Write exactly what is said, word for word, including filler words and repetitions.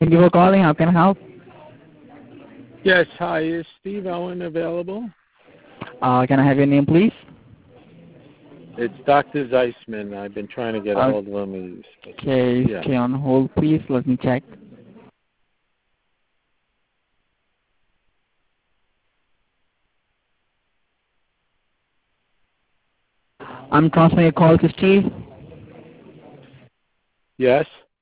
Thank you for calling. How can I help? Yes, hi. Is Steve Owen available? Uh, can I have your name, please? It's Doctor Zeisman. I've been trying to get a Uh, hold of him. He's, okay, yeah. stay on hold, please. Let me check. I'm transferring a call to Steve. Yes?